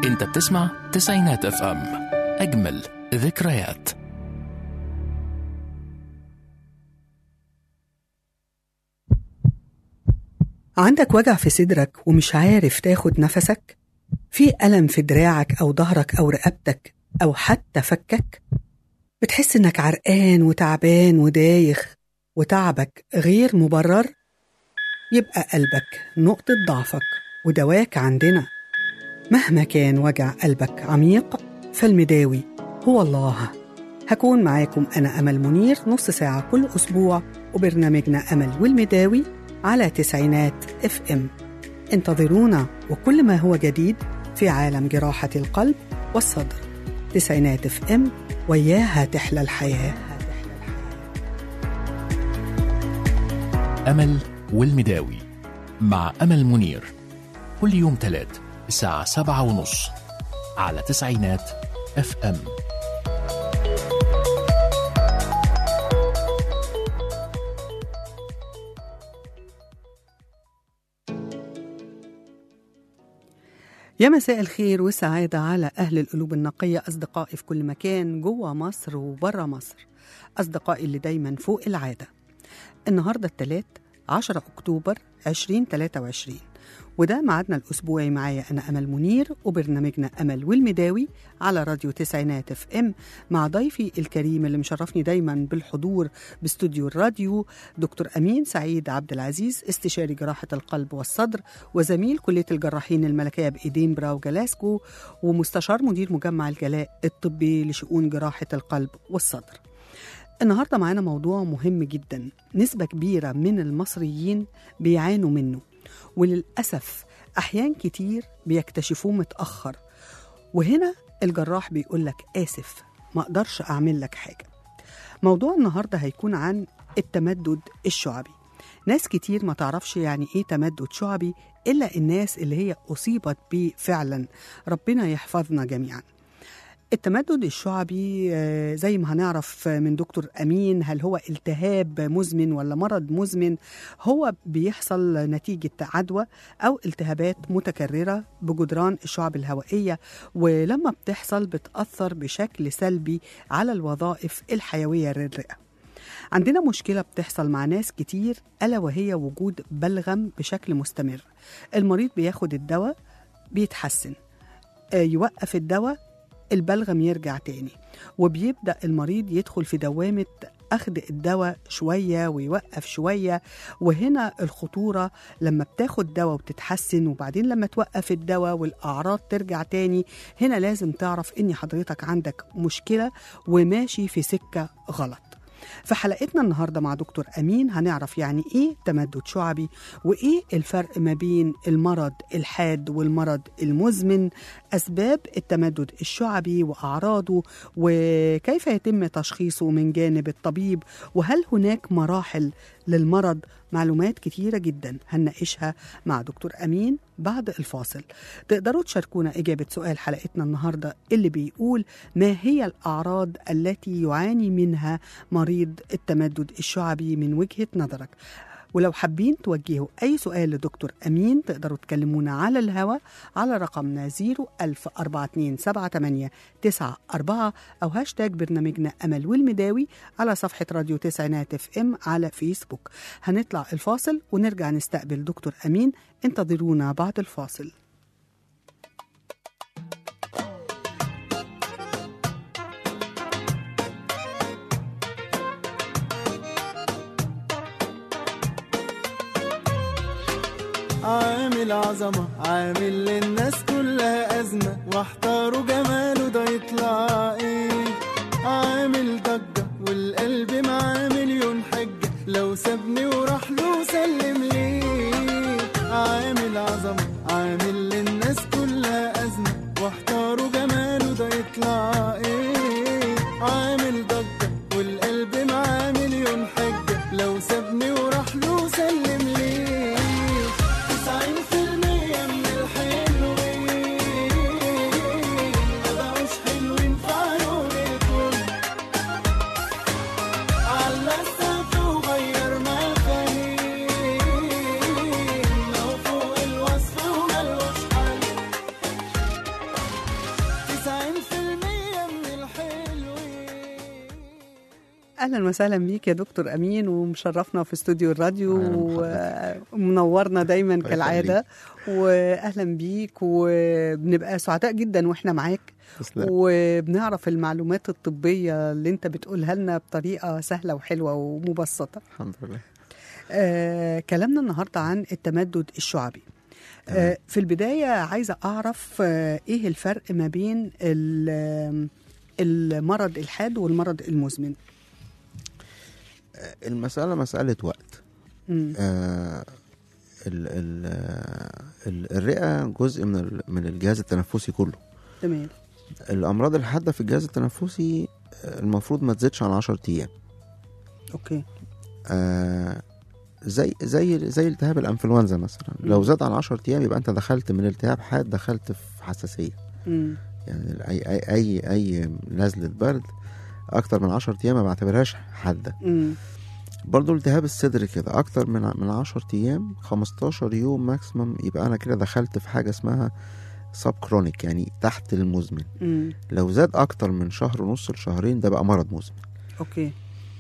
انت بتسمع تسعينات اف ام، اجمل ذكريات. عندك وجع في صدرك ومش عارف تاخد نفسك؟ في ألم في دراعك أو ظهرك أو رقبتك أو حتى فكك؟ بتحس إنك عرقان وتعبان ودايخ وتعبك غير مبرر؟ يبقى قلبك نقطة ضعفك ودواك عندنا. مهما كان وجع قلبك عميق فالمداوي هو الله. هكون معاكم أنا أمل منير نص ساعة كل أسبوع، وبرنامجنا أمل والمداوي على تسعينات اف ام. انتظرونا وكل ما هو جديد في عالم جراحة القلب والصدر. تسعينات اف ام، وياها تحلى الحياة. أمل والمداوي مع أمل منير، كل يوم تلات الساعة 7:30 على تسعينات اف ام. يا مساء الخير والسعادة على أهل القلوب النقية، أصدقائي في كل مكان جوه مصر وبره مصر، أصدقائي اللي دايما فوق العادة. النهاردة الثلاث 10 أكتوبر 2023، وده معادنا الأسبوعي. معايا أنا أمل منير وبرنامجنا أمل والمداوي على راديو تسعينات اف ام، مع ضيفي الكريم اللي مشرفني دايما بالحضور باستوديو الراديو، دكتور أمين سعيد عبد العزيز، استشاري جراحة القلب والصدر وزميل كلية الجراحين الملكية بإيدنبرا وجلاسكو، ومستشار مدير مجمع الجلاء الطبي لشؤون جراحة القلب والصدر. النهاردة معانا موضوع مهم جدا، نسبة كبيرة من المصريين بيعانوا منه، وللأسف أحيان كتير بيكتشفوه متأخر، وهنا الجراح بيقولك آسف ما أقدرش أعمل لك حاجة. موضوع النهاردة هيكون عن التمدد الشعبي. ناس كتير ما تعرفش يعني إيه تمدد شعبي إلا الناس اللي هي أصيبت بيه فعلا، ربنا يحفظنا جميعا. التمدد الشعبي زي ما هنعرف من دكتور أمين، هل هو التهاب مزمن ولا مرض مزمن؟ هو بيحصل نتيجة عدوى أو التهابات متكررة بجدران الشعب الهوائية، ولما بتحصل بتأثر بشكل سلبي على الوظائف الحيوية للرئة. عندنا مشكلة بتحصل مع ناس كتير، ألا وهي وجود بلغم بشكل مستمر. المريض بياخد الدواء بيتحسن، يوقف الدواء البلغم يرجع تاني، وبيبدأ المريض يدخل في دوامة أخذ الدواء شوية ويوقف شوية. وهنا الخطورة لما بتاخد دواء وبتتحسن وبعدين لما توقف الدواء والأعراض ترجع تاني، هنا لازم تعرف إن حضرتك عندك مشكلة وماشي في سكة غلط. في حلقتنا النهاردة مع دكتور أمين هنعرف يعني إيه تمدد شعبي، وإيه الفرق ما بين المرض الحاد والمرض المزمن، أسباب التمدد الشعبي وأعراضه، وكيف يتم تشخيصه من جانب الطبيب، وهل هناك مراحل للمرض. معلومات كتيرة جدا هنناقشها مع دكتور أمين بعد الفاصل. تقدروا تشاركونا إجابة سؤال حلقتنا النهاردة اللي بيقول: ما هي الأعراض التي يعاني منها مريض التمدد الشعبي من وجهة نظرك؟ ولو حابين توجهوا أي سؤال لدكتور أمين تقدروا تكلمونا على الهوا على رقمنا 010427894 أو هاشتاج برنامجنا أمل والمداوي على صفحة راديو تسعينات اف ام على فيسبوك. هنطلع الفاصل ونرجع نستقبل دكتور أمين، انتظرونا بعد الفاصل. عامل عظمة، عامل للناس كلها أزمة، واحتاروا جماله ده يطلع ايه. عامل ضجة والقلب معاه مليون حجة، لو سابني وراح له سلم ليه. عامل عظمة، عامل للناس كلها أزمة، واحتاروا جماله ده يطلع ايه. عامل ضجة والقلب معاه مليون حجة، لو سابني وراح له سلم ليه. اهلا وسهلا بيك يا دكتور امين، ومشرفنا في استوديو الراديو ومنورنا دايما كالعاده. واهلا بيك، وبنبقى سعداء جدا واحنا معاك، وبنعرف المعلومات الطبيه اللي انت بتقولها لنا بطريقه سهله وحلوه ومبسطه. الحمد لله. كلامنا النهارده عن التمدد الشعبي. في البدايه عايزه اعرف ايه الفرق ما بين المرض الحاد والمرض المزمن؟ المسألة مسألة وقت. الرئة جزء من الجهاز التنفسي كله. تمام. الأمراض الحادة في الجهاز التنفسي المفروض ما تزيدش عن 10 أيام. أوكي. زي التهاب الأنفلونزا مثلا، لو زاد عن 10 أيام يبقى أنت دخلت من التهاب حاد دخلت في حساسية. يعني أي نزلة برد أكتر من 10 أيام ما بعتبرهاش حادة. برضو التهاب الصدر كده أكتر من 10 أيام 15 يوم ماكسيمم يبقى أنا كده دخلت في حاجة اسمها سب كرونيك، يعني تحت المزمن. لو زاد أكتر من شهر ونص لشهرين ده بقى مرض مزمن. أوكي.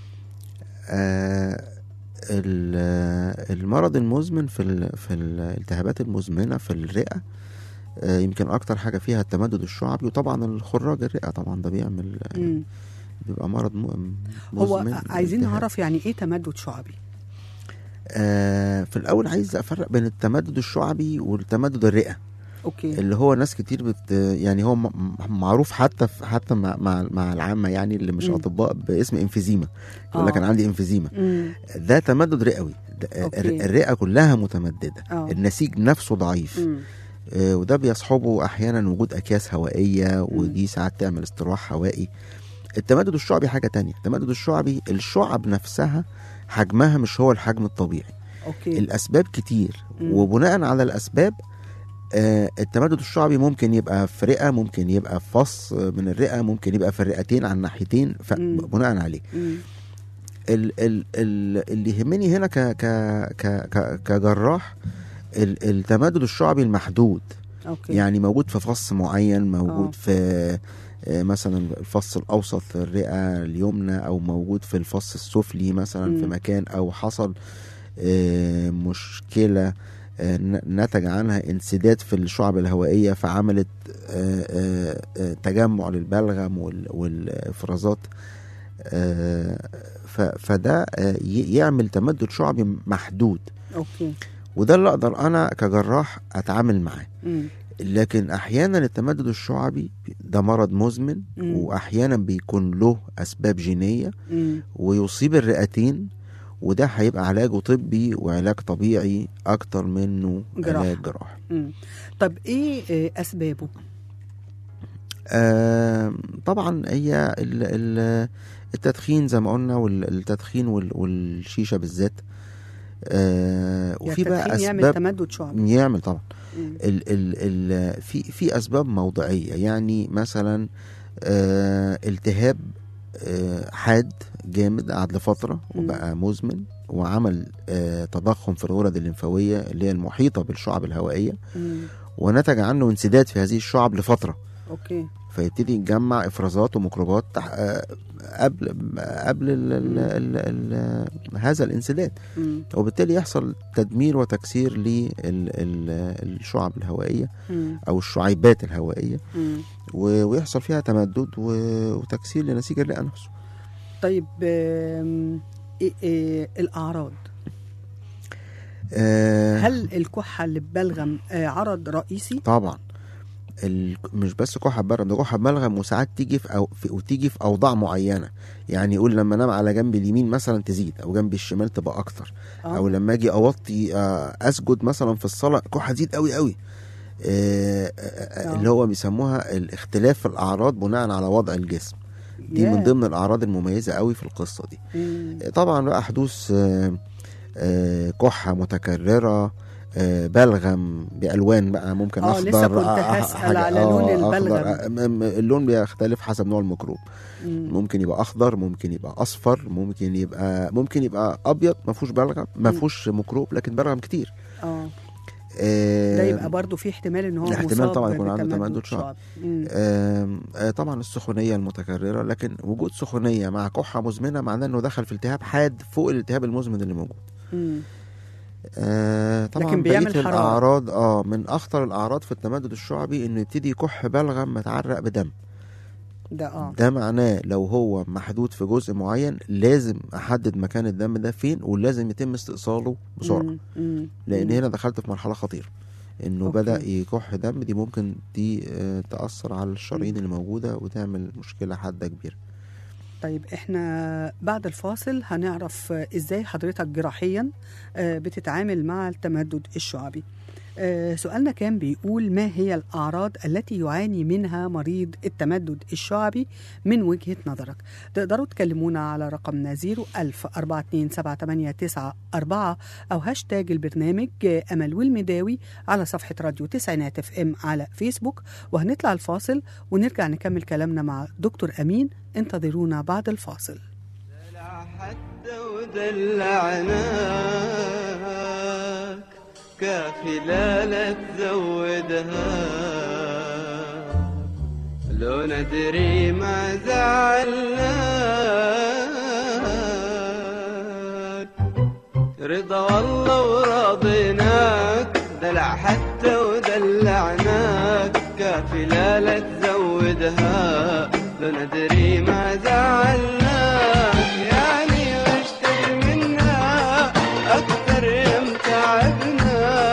المرض المزمن في الالتهابات المزمنة في الرئة يمكن أكتر حاجة فيها التمدد الشعبي، وطبعا الخراج الرئة طبعا ده بيعمل بيبقى مرض مزمن. هو عايزين نعرف يعني ايه تمدد شعبي؟ في الأول عايز أفرق بين التمدد الشعبي والتمدد الرئة. أوكي. اللي هو ناس كتير يعني هو معروف حتى مع العامة يعني اللي مش أطباء باسم انفيزيما، يقول لك أنا عندي انفيزيما. ده تمدد رئوي. الرئة كلها متمددة. النسيج نفسه ضعيف. وده بيصحبه أحيانا وجود أكياس هوائية، ودي ساعات تعمل استراح هوائي. التمدد الشعبي حاجة تانية. التمدد الشعبي الشعب نفسها حجمها مش هو الحجم الطبيعي. أوكي. الأسباب كتير، وبناء على الأسباب التمدد الشعبي ممكن يبقى في رئة، ممكن يبقى في فص من الرئة، ممكن يبقى في الرئتين على الناحيتين. بناء عليه اللي يهمني هنا كجراح التمدد الشعبي المحدود. أوكي. يعني موجود في فص معين، موجود في مثلا الفص الأوسط الرئة اليمنى، أو موجود في الفص السفلي مثلا في مكان، أو حصل مشكلة نتج عنها انسداد في الشعب الهوائية فعملت تجمع للبلغم والإفرازات، فده يعمل تمدد شعبي محدود. أوكي. وده اللي أقدر أنا كجراح أتعامل معاه. لكن أحيانا التمدد الشعبي ده مرض مزمن، وأحيانا بيكون له أسباب جينية ويصيب الرئتين، وده هيبقى علاجه طبي وعلاج طبيعي أكتر منه علاج جراحي. طب إيه أسبابه؟ طبعا هي التدخين زي ما قلنا، والتدخين والشيشة بالذات. وفي بقى أسباب يعمل تمدد شعبي. يعمل طبعا. في أسباب موضعية، يعني مثلا التهاب حاد جامد قعد لفترة وبقى مزمن، وعمل تضخم في الغدد الليمفاوية اللي هي المحيطة بالشعب الهوائية، ونتج عنه انسداد في هذه الشعب لفترة. أوكي. فيبتدي يتجمع إفرازات وميكروبات قبل هذا الانسداد، وبالتالي يحصل تدمير وتكسير للشعب الهوائية أو الشعيبات الهوائية، ويحصل فيها تمدد وتكسير لنسيج الرئة نفسه. طيب الأعراض، هل الكحة اللي ببلغم عرض رئيسي؟ طبعا. مش بس كحة بلغم، ده كحة بلغم وساعات تيجي وتيجي في أوضاع معينة. يعني يقول لما انام على جنب اليمين مثلا تزيد، أو جنب الشمال تبقى أكتر. أو لما أجي أوطي أسجد مثلا في الصلاة كحة تزيد قوي قوي. اللي هو بيسموها الاختلاف في الأعراض بناء على وضع الجسم. دي من ضمن الأعراض المميزة قوي في القصة دي. طبعا بقى حدوث كحة متكررة، بلغم بألوان بقى، ممكن أخضر. لسه كنت هسأل على لون البلغم. اللون بيختلف حسب نوع الميكروب. ممكن يبقى أخضر، ممكن يبقى أصفر، ممكن يبقى أبيض ما فيهوش بلغم، ما فيهوش ميكروب لكن بلغم كتير. ده يبقى برضو في احتمال ان هو احتمال مصاب طبعا يكون عنده تمدد بتمدد شعبي. شعبي. طبعا السخونيه المتكرره، لكن وجود سخونيه مع كحه مزمنه معناه انه دخل في التهاب حاد فوق الالتهاب المزمن اللي موجود. طبعا لكن بيعمل بقية حرارة. الاعراض من اخطر الاعراض في التمدد الشعبي انه يبتدي يكح بلغم متعرق بدم. ده معناه لو هو محدود في جزء معين لازم احدد مكان الدم ده فين، ولازم يتم استئصاله بسرعه. لان هنا دخلت في مرحله خطيره انه بدأ يكح دم. دي ممكن تأثر على الشرايين اللي موجوده وتعمل مشكله حاده كبيره. طيب احنا بعد الفاصل هنعرف ازاي حضرتك جراحيا بتتعامل مع التمدد الشعبي. سؤالنا كان بيقول: ما هي الأعراض التي يعاني منها مريض التمدد الشعبي من وجهة نظرك؟ تقدروا تكلمونا على رقمنا 010427894 أو هاشتاج البرنامج أمل والمداوي على صفحة راديو تسعينات اف ام على فيسبوك. وهنطلع الفاصل ونرجع نكمل كلامنا مع دكتور أمين. انتظرونا بعد الفاصل. كافي لا تزودها، لو ندري ما زعلناك، رضا والله وراضيناك، دلع حتى ودلعناك، كافي لا تزودها، لو ندري ما زعلناك، يعني واشتري منها أكثر يمتعبنا،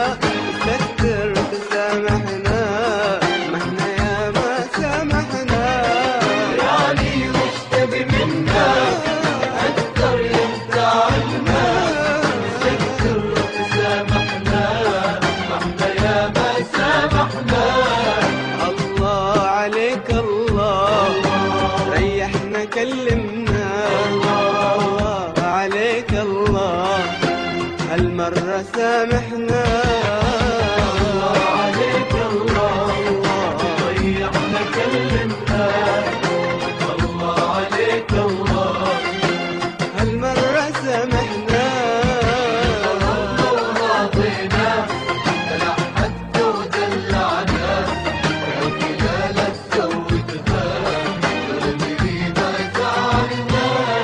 هالمرة سامحنا. الله عليك الله، ضيعنا كلمنا. الله عليك الله، هالمرة سامحنا. الله راضينا، دلع حتى ودلعنا، وكلا لا تزودها، ندري ما زعلنا.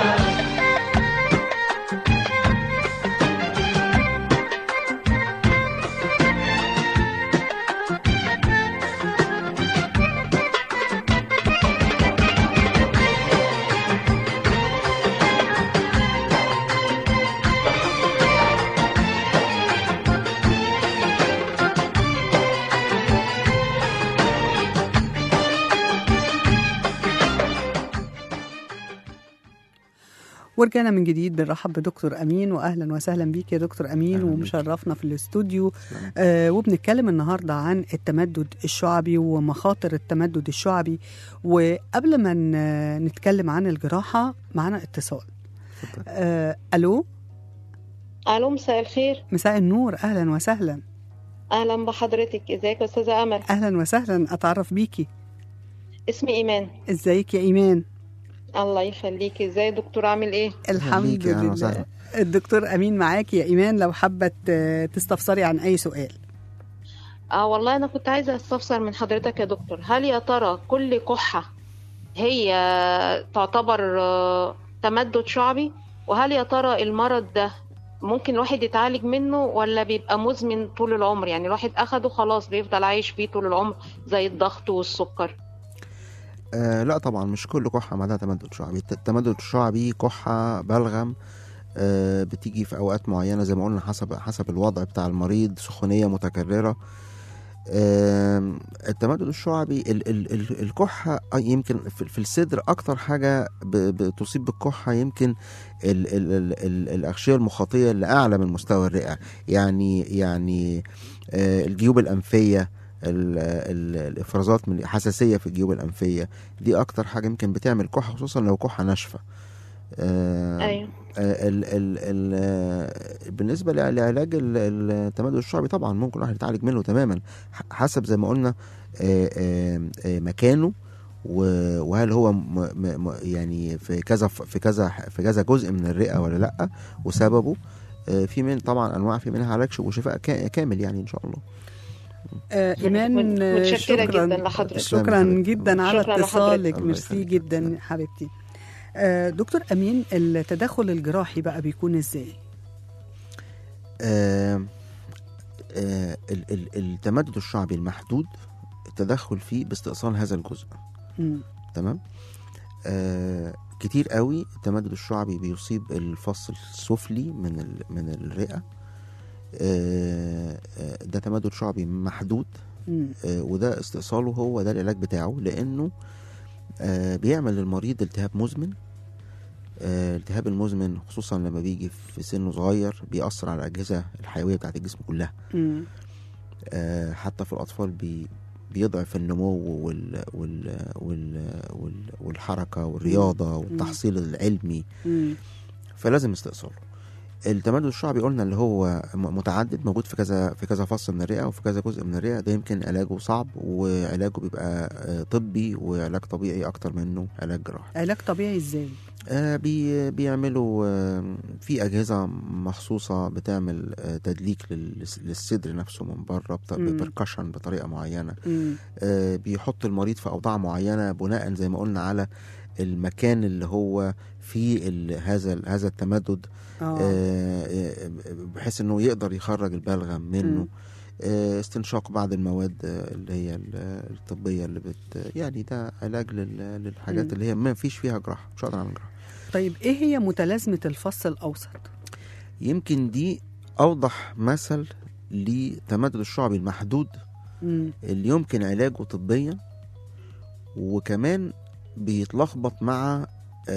ورجعنا من جديد بنرحب بدكتور أمين، وأهلا وسهلا بيك يا دكتور أمين، ومشرفنا في الاستوديو. وبنتكلم النهاردة عن التمدد الشعبي ومخاطر التمدد الشعبي. وقبل ما نتكلم عن الجراحة معنا اتصال. ألو. مساء الخير. مساء النور، أهلا وسهلا. أهلا بحضرتك، ازيك يا أستاذة أمل؟ أهلا وسهلا، أتعرف بيكي. اسمي إيمان. ازيك يا إيمان؟ الله يخليكي. ازاي دكتور، عامل ايه؟ الحمد لله. الدكتور أمين معاكي يا إيمان لو حابة تستفسري عن أي سؤال. والله أنا كنت عايزة استفسر من حضرتك يا دكتور، هل يا ترى كل كحة هي تعتبر تمدد شعبي؟ وهل يا ترى المرض ده ممكن الواحد يتعالج منه ولا بيبقى مزمن طول العمر؟ يعني الواحد أخده خلاص بيفضل عايش بيه طول العمر زي الضغط والسكر. لا طبعا مش كل كحة معناها تمدد شعبي. التمدد الشعبي كحة بلغم بتيجي في أوقات معينة زي ما قلنا حسب الوضع بتاع المريض، سخونية متكررة. التمدد الشعبي الكحة يمكن في الصدر أكتر حاجة بتصيب بالكحة، يمكن الأغشية المخاطية اللي أعلى من مستوى الرئة، يعني الجيوب الأنفية، الافرازات من حساسيه في الجيوب الانفيه، دي اكتر حاجه يمكن بتعمل كحه، خصوصا لو كحه ناشفه. ايوه. بالنسبه لعلاج التمدد الشعبي طبعا ممكن الواحد يتعالج منه تماما حسب زي ما قلنا مكانه، وهل هو يعني في كذا جزء من الرئه ولا لا، وسببه. في من طبعا انواع، في منها علاج وشفاء كامل يعني ان شاء الله. ايمان متشكرة جدا لحضرتك. شكرا جدا على شكرا اتصالك، لحضرتك. ميرسي جدا حبيبتي. دكتور امين، التدخل الجراحي بقى بيكون ازاي؟ التمدد الشعبي المحدود التدخل فيه باستئصال هذا الجزء. تمام. كتير قوي التمدد الشعبي بيصيب الفص السفلي من الرئة. ده تمدد شعبي محدود. وده استئصاله هو ده العلاج بتاعه، لأنه بيعمل للمريض التهاب مزمن. الالتهاب المزمن خصوصا لما بيجي في سن صغير بيأثر على الأجهزة الحيوية بتاعت الجسم كلها. حتى في الأطفال بيضعف النمو والحركة والرياضة والتحصيل العلمي. فلازم استئصاله. التمدد الشعبي قلنا اللي هو متعدد، موجود في كذا فص من الرئة وفي كذا جزء من الرئة. ده يمكن علاجه صعب، وعلاجه بيبقى طبي وعلاج طبيعي أكتر منه علاج جراحي. علاج طبيعي ازاي؟ بيعملوا في أجهزة مخصوصة بتعمل تدليك للصدر نفسه من بره ببركشن بطريقة معينة. بيحط المريض في أوضاع معينة بناء زي ما قلنا على المكان اللي هو فيه هذا التمدد، بحيث انه يقدر يخرج البلغم منه. استنشاق بعض المواد اللي هي الطبية اللي يعني ده علاج للحاجات اللي هي ما فيش فيها جراحة، مش هقدر اعمل جراحة. طيب ايه هي متلازمة الفص الأوسط؟ يمكن دي أوضح مثل لتمدد الشعبي المحدود اللي يمكن علاجه طبيا، وكمان بيتلخبط مع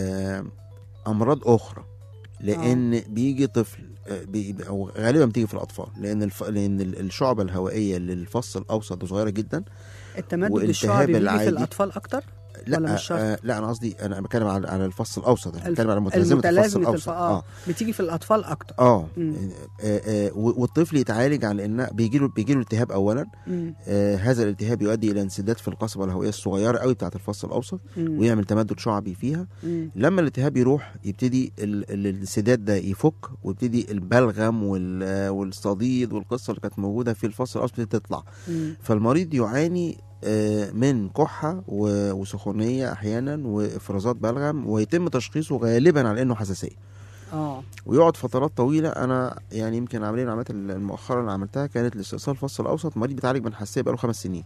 أمراض أخرى، لأن بيجي طفل أو غالبا بتيجي في الأطفال، لأن الشعبة الهوائية للفص الأوسط صغيرة جدا. التمدد الشعبي بيجي في الأطفال أكتر؟ لا لا، أنا قصدي أنا بتكلم على الفص الأوسط، أنا بتكلم على متلازمة الفص الأوسط. بتيجي في الأطفال أكتر. والطفل يتعالج على إن بيجي له التهاب أولا. هذا الالتهاب يؤدي إلى انسداد في القصبة الهوائية الصغيرة قوي بتاعة الفص الأوسط، ويعمل تمدد شعبي فيها. لما الالتهاب يروح يبتدي الانسداد ده يفك، ويبتدي البلغم والصديد والقصة اللي كانت موجودة في الفص الأوسط تطلع. فالمريض يعاني من كحة وسخونية أحيانا وإفرازات بلغم، ويتم تشخيصه غالبا على إنه حساسية. ويقعد فترات طويلة. أنا يعني يمكن العمليات المؤخرة اللي عملتها كانت لاستئصال الفص الأوسط، مريض بيتعالج من حساسية بقاله 5 سنين.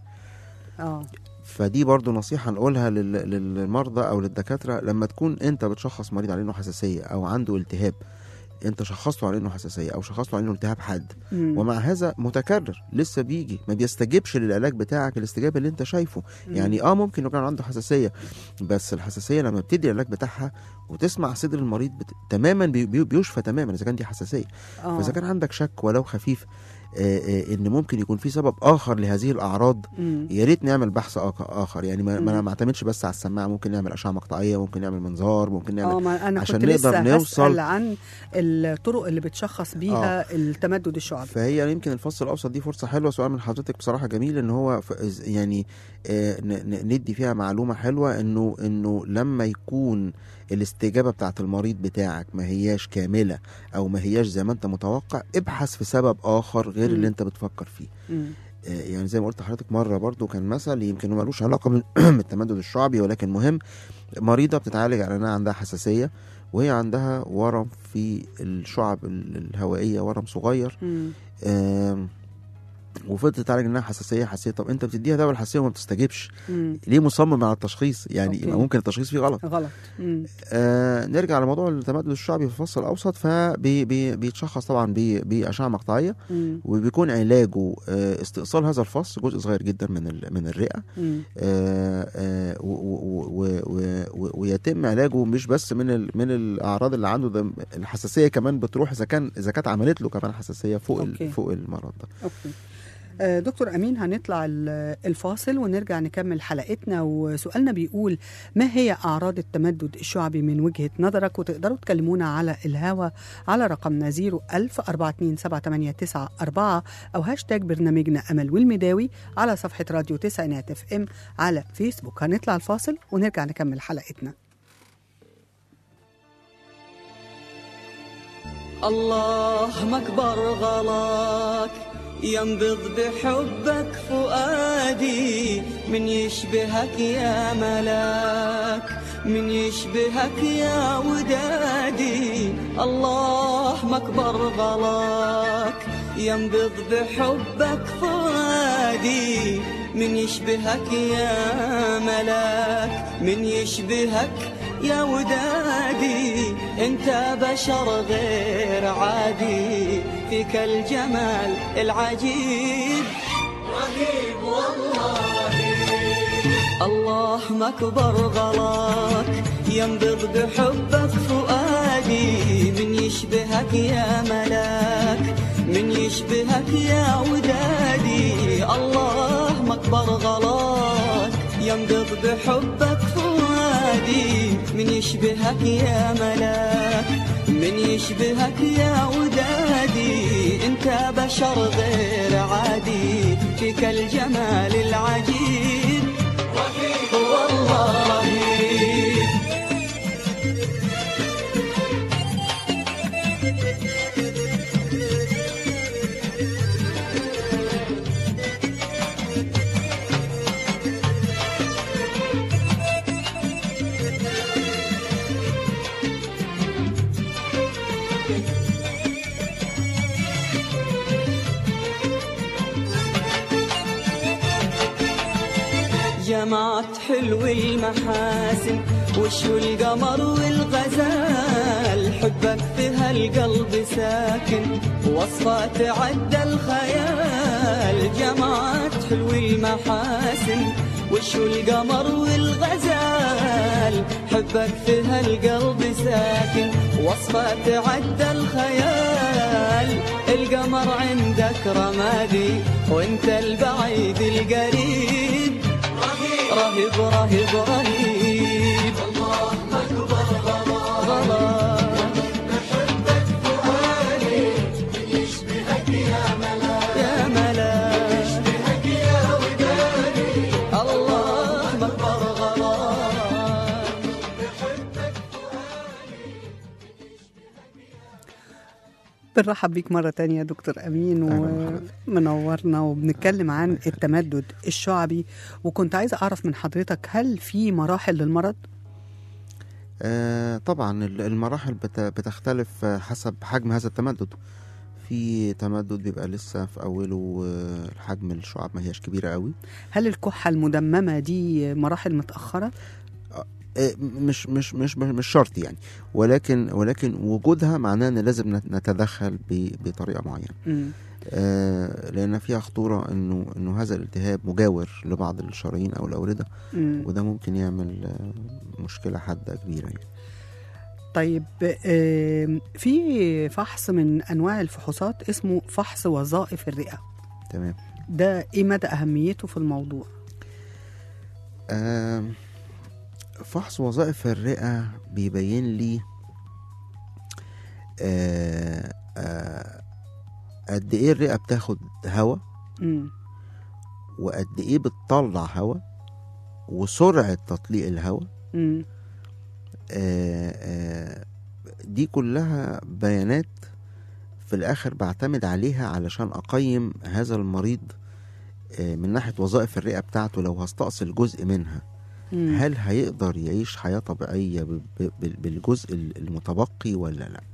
فدي برضو نصيحة نقولها للمرضى أو للدكاترة، لما تكون أنت بتشخص مريض على إنه حساسية أو عنده التهاب، انت شخصته على انه حساسيه او شخصته على انه التهاب حاد، ومع هذا متكرر لسه بيجي ما بيستجيبش للعلاج بتاعك الاستجابه اللي انت شايفه. يعني ممكن يكون عنده حساسيه، بس الحساسيه لما بتدي العلاج بتاعها وتسمع صدر المريض تماما بيشفى تماما اذا كان دي حساسيه. فاذا كان عندك شك ولو خفيف ان ممكن يكون في سبب اخر لهذه الاعراض، يا ريت نعمل بحث اخر. يعني ما اعتمدش بس على السماعه، ممكن نعمل اشعه مقطعيه، ممكن نعمل منظار، ممكن نعمل أنا عشان كنت نقدر لسه نوصل عن الطرق اللي بتشخص بيها التمدد الشعبي. فهي يمكن الفص الاوسط دي فرصه حلوه. سؤال من حضرتك بصراحه جميل، ان هو يعني ندي فيها معلومه حلوه، انه لما يكون الاستجابه بتاعت المريض بتاعك ما هياش كامله او ما هياش زي ما انت متوقع، ابحث في سبب اخر غير اللي انت بتفكر فيه. يعني زي ما قلت لحضرتك مره برضو كان مثل يمكن ملوش علاقه بالتمدد الشعبي، ولكن مهم. مريضه بتتعالج على انها عندها حساسيه، وهي عندها ورم في الشعب الهوائيه، ورم صغير. وفضلت تتعالج انها حساسيه. طب انت بتديها دواء الحساسيه وما بتستجيبش، ليه مصمم على التشخيص؟ يعني ممكن التشخيص فيه غلط. نرجع لموضوع التمدد الشعبي في الفص الاوسط، فبيتشخص طبعا باشعه مقطعيه، وبيكون علاجه استئصال هذا الفص، جزء صغير جدا من الرئه. ويتم علاجه مش بس من الاعراض اللي عنده ده، الحساسيه كمان بتروح اذا كانت عملت له كمان حساسيه فوق المرض ده. دكتور أمين، هنطلع الفاصل ونرجع نكمل حلقتنا. وسؤالنا بيقول: ما هي أعراض التمدد الشعبي من وجهة نظرك؟ وتقدروا تكلمونا على الهوا على رقمنا 010427894 أو هاشتاج برنامجنا أمل والمداوي على صفحة راديو 9 FM على فيسبوك. هنطلع الفاصل ونرجع نكمل حلقتنا. الله مكبر غلاك ينبض بحبك فؤادي، من يشبهك يا ملاك، من يشبهك يا ودادي. الله مكبر غلاك ينبض بحبك فؤادي، من يشبهك يا ملاك، من يشبهك يا ودادي. انت بشر غير عادي، فيك الجمال العجيب، رهيب والله رهيب. الله مكبر غلاك ينبض بحبك فؤادي، من يشبهك يا ملاك، من يشبهك يا ودادي. الله مكبر غلاك ينبض بحبك فؤادي، من يشبهك يا ملاك، من يشبهك يا ودادي. انت بشر غير عادي، فيك الجمال العجيب، رهيب والله رهيب. جمعت حلو المحاسن وشو القمر والغزال، حبك في هالقلب ساكن وصفة تعدى الخيال. جمعت حلو المحاسن وشو القمر والغزال، حبك في هالقلب ساكن وصفة تعدى الخيال. القمر عندك رمادي وانت البعيد القريب، رهيب رهيب رهيب. الله أكبر غلاك بحبك فؤادي، من يشبهك يا ملاك، يا ملاك، يشبهك يا ودادي. الله أكبر غلاك بحبك فؤادي. بنرحب بيك مرة تانية يا دكتور أمين، ومنورنا وبنتكلم عن التمدد الشعبي. وكنت عايزة أعرف من حضرتك، هل في مراحل للمرض؟ طبعا المراحل بتختلف حسب حجم هذا التمدد. في تمدد بيبقى لسه في أوله حجم الشعب ما هيش كبيرة قوي. هل الكحة المدممة دي مراحل متأخرة؟ مش شرط يعني، ولكن وجودها معناه ان لازم نتدخل بطريقه معينه. لان فيها خطوره انه هذا الالتهاب مجاور لبعض الشرايين او الاورده، وده ممكن يعمل مشكله حاده كبيره يعني. طيب، في فحص من انواع الفحوصات اسمه فحص وظائف الرئه. تمام. ده ايه مدى اهميته في الموضوع؟ فحص وظائف الرئة بيبين لي قد ايه الرئة بتاخد هواء، وقد ايه بتطلع هواء، وسرعة تطليق الهواء. دي كلها بيانات في الآخر بعتمد عليها علشان أقيم هذا المريض من ناحية وظائف الرئة بتاعته. لو هستأصل جزء منها، هل هيقدر يعيش حياة طبيعية بالجزء المتبقي ولا لا؟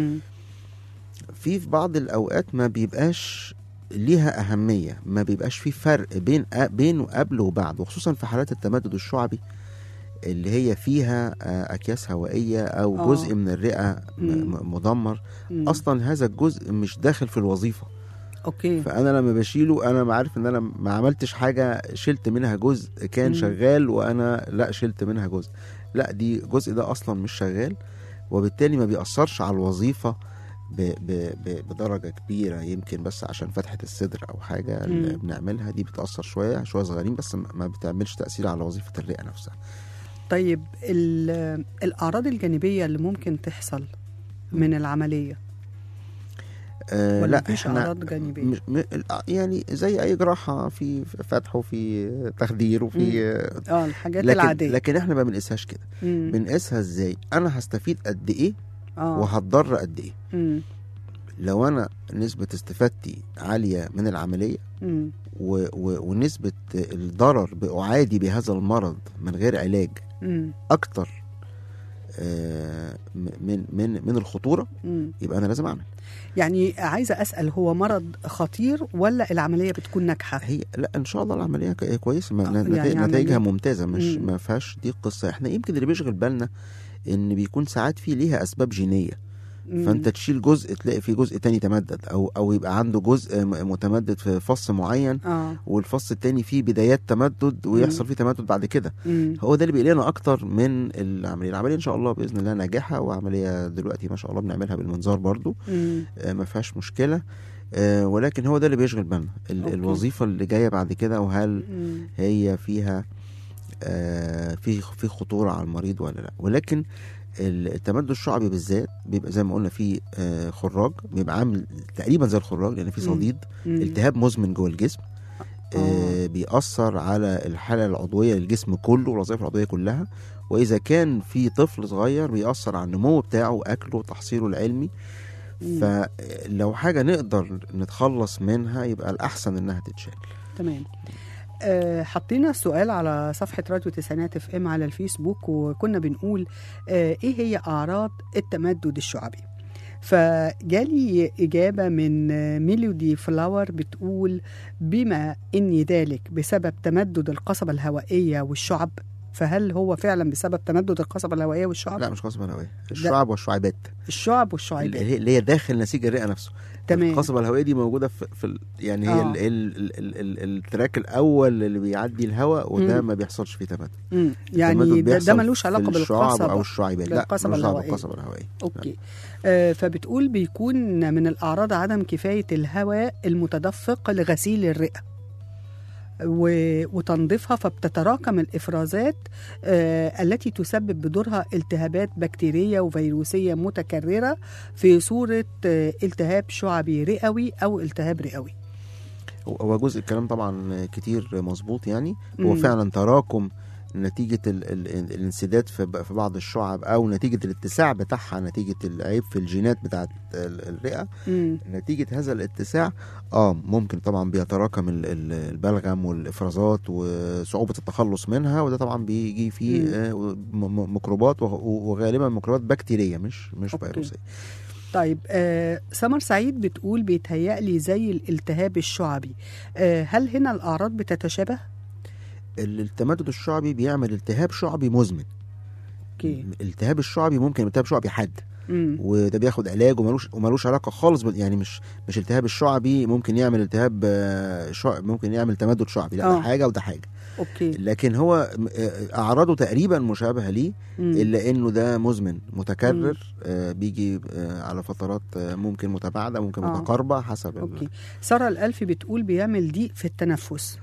في بعض الأوقات ما بيبقاش ليها أهمية، ما بيبقاش في فرق بينه قبل وبعد، وخصوصا في حالات التمدد الشعبي اللي هي فيها أكياس هوائية أو جزء من الرئة مدمر. أصلا هذا الجزء مش داخل في الوظيفة. اوكي. فانا لما بشيله انا عارف ان انا ما عملتش حاجه، شلت منها جزء كان شغال، وانا لا شلت منها جزء، لا دي جزء ده اصلا مش شغال، وبالتالي ما بيأثرش على الوظيفه بدرجه كبيره. يمكن بس عشان فتحه الصدر او حاجه اللي بنعملها دي بتأثر شويه صغيرين، بس ما بتعملش تأثير على وظيفه الرئه نفسها. طيب، الاعراض الجانبيه اللي ممكن تحصل من العمليه، ولا لا مفيش اعراض جانبيه؟ يعني زي اي جراحه، في فتح وفي تخدير وفي الحاجات العاديه، لكن احنا ما بنقيسهاش كده. بنقيسها ازاي؟ انا هستفيد قد ايه وهتضر قد ايه. لو انا نسبه استفادتي عاليه من العمليه ونسبه الضرر باعادي بهذا المرض من غير علاج اكتر من الخطوره، يبقى انا لازم اعمل. يعني عايزه اسال، هو مرض خطير ولا العمليه بتكون ناجحه؟ هي لا ان شاء الله العمليه كويسه، يعني نتائجها ممتازه، مش ما فيهاش دي القصه. احنا يمكن اللي بيشغل بالنا ان بيكون ساعات فيه ليها اسباب جينيه، فانت تشيل جزء تلاقي فيه جزء تاني تمدد، او يبقى عنده جزء متمدد في فص معين والفص التاني فيه بدايات تمدد ويحصل فيه تمدد بعد كده. هو ده اللي بيقلقنا اكتر من العمليه ان شاء الله باذن الله ناجحه، وعمليه دلوقتي ما شاء الله بنعملها بالمنظار برضو ما فيهاش مشكله. ولكن هو ده اللي بيشغل بالنا الوظيفه اللي جايه بعد كده، وهل هي فيها في خطوره على المريض ولا لا. ولكن التمدد الشعبي بالذات بيبقى زي ما قلنا فيه خراج، بيبقى عامل تقريبا زي الخراج لان فيه صديد، التهاب مزمن جوه الجسم، بيأثر على الحالة العضوية للجسم كله والوظائف العضوية كلها، وإذا كان في طفل صغير بيأثر على النمو بتاعه وأكله وتحصيله العلمي. فلو حاجة نقدر نتخلص منها يبقى الأحسن إنها تتشال. تمام. حطينا السؤال على صفحة راديو تسعينات اف ام على الفيسبوك، وكنا بنقول ايه هي اعراض التمدد الشعبي. فجالي اجابة من ميلودي فلاور بتقول بما ان ذلك بسبب تمدد القصبة الهوائية والشعب. فهل هو فعلا بسبب تمدد القصبة الهوائية والشعب؟ لا مش قصبة هوائية، الشعب والشعيبات. الشعب والشعيبات اللي هي داخل نسيج الرئة نفسه. تمام. القصبة الهوائية دي موجودة في يعني هي التراك الأول اللي بيعدي الهواء، وده ما بيحصلش فيه تمدد. يعني ده ملوش علاقة بالقصبة أو الشعيبات، لا ملوش علاقة بالقصبة الهوائية. أوكي. فبتقول بيكون من الأعراض عدم كفاية الهواء المتدفق لغسيل الرئة وتنظيفها، فبتتراكم الإفرازات التي تسبب بدورها التهابات بكتيرية وفيروسية متكررة في صورة التهاب شعبي رئوي أو التهاب رئوي. هو جزء الكلام طبعا كتير مظبوط، يعني هو فعلا تراكم نتيجة الانسداد في بعض الشعب، أو نتيجة الاتساع بتاعها، نتيجة العيب في الجينات بتاعت الرئة. نتيجة هذا الاتساع ممكن طبعا بيتراكم البلغم والإفرازات وصعوبة التخلص منها، وده طبعا بيجي فيه ميكروبات، وغالبا ميكروبات بكتيرية مش فيروسية. طيب سمر سعيد بتقول بيتهيألي زي الالتهاب الشعبي، هل هنا الأعراض بتتشابه؟ التمدد الشعبي بيعمل التهاب شعبي مزمن. الالتهاب الشعبي ممكن التهاب شعبي حاد، وده بياخد علاج وملوش علاقه خالص يعني مش التهاب الشعبي ممكن يعمل التهاب ممكن يعمل تمدد شعبي، لا ده حاجه وده حاجه. أوكي. لكن هو اعراضه تقريبا مشابهه ليه، الا انه ده مزمن متكرر، بيجي على فترات ممكن متباعده ممكن متقاربه حسب. أوكي. سارة الألفي بتقول بيعمل ضيق في التنفس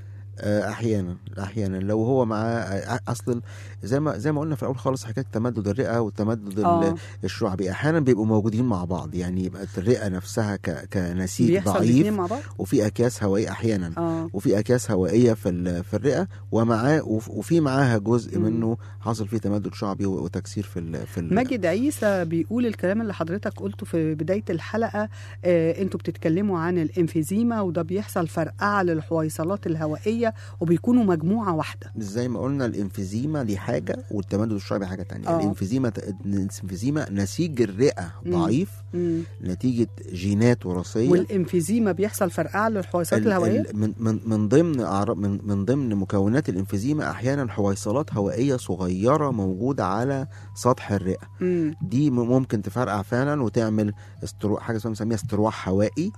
احيانا لو هو معاه اصل زي ما قلنا في الاول خالص، حكايه تمدد الرئه والتمدد الشعبي احيانا بيبقوا موجودين مع بعض، يعني يبقى الرئه نفسها كنسيج ضعيف، وفي اكياس هوائيه احيانا وفي اكياس هوائيه في الرئه، وفي معاها جزء منه حاصل فيه تمدد شعبي وتكسير في ماجد عيسى بيقول الكلام اللي حضرتك قلته في بدايه الحلقه، انتوا بتتكلموا عن الانفيزيما، وده بيحصل فرقعه للحويصلات الهوائيه وبيكونوا مجموعة واحدة. زي ما قلنا الانفيزيما دي حاجة والتمدد الشعبي حاجة تانية. الانفيزيما نسيج الرئة ضعيف نتيجة جينات وراثية، والانفيزيما بيحصل فرقعة للحويصلات الهوائية. من ضمن مكونات الانفيزيما أحيانا حويصلات هوائية صغيرة موجودة على سطح الرئة. دي ممكن تفرقع فعلا وتعمل حاجة بنسميها استرواح هوائي.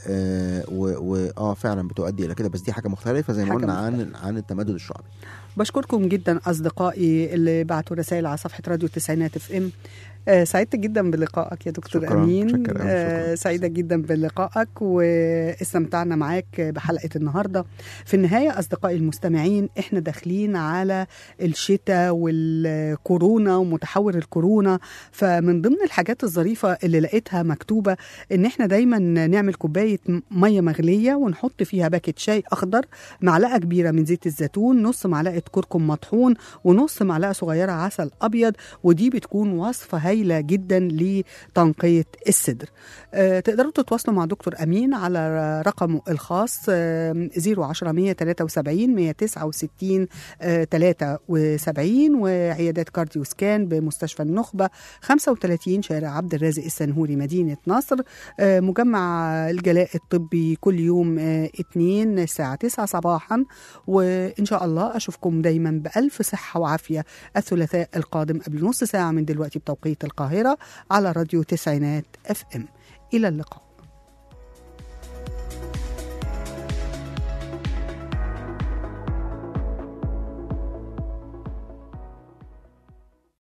فعلا بتؤدي إلى كده، بس دي حاجة مختلفة زي ما قلنا عن التمدد الشعبي. بشكركم جدا أصدقائي اللي بعتوا رسائل على صفحة راديو تسعينات اف ام. سعيدة جدا بلقائك يا دكتور شكرا. أمين. شكرا. سعيدة جدا بلقائك واستمتعنا معاك بحلقة النهاردة. في النهاية أصدقائي المستمعين، إحنا داخلين على الشتاء والكورونا ومتحور الكورونا، فمن ضمن الحاجات الظريفة اللي لقيتها مكتوبة إن إحنا دايما نعمل كوباية مية مغلية ونحط فيها باكت شاي أخضر، معلقة كبيرة من زيت الزيتون، نص معلقة كركم مطحون، ونص معلقة صغيرة عسل أبيض، ودي بتكون وصفة هايلة هايلة جدا لتنقية الصدر. تقدروا تتواصلوا مع دكتور أمين على رقمه الخاص 010 173 169 73، وعيادات كارديو سكان بمستشفى النخبة 35 شارع عبد الرازق السنهوري مدينة نصر. مجمع الجلاء الطبي كل يوم اثنين الساعة 9 صباحا، وإن شاء الله أشوفكم دايما بألف صحة وعافية الثلاثاء القادم قبل نص ساعة من دلوقتي بتوقيت القاهرة على راديو تسعينات FM. إلى اللقاء.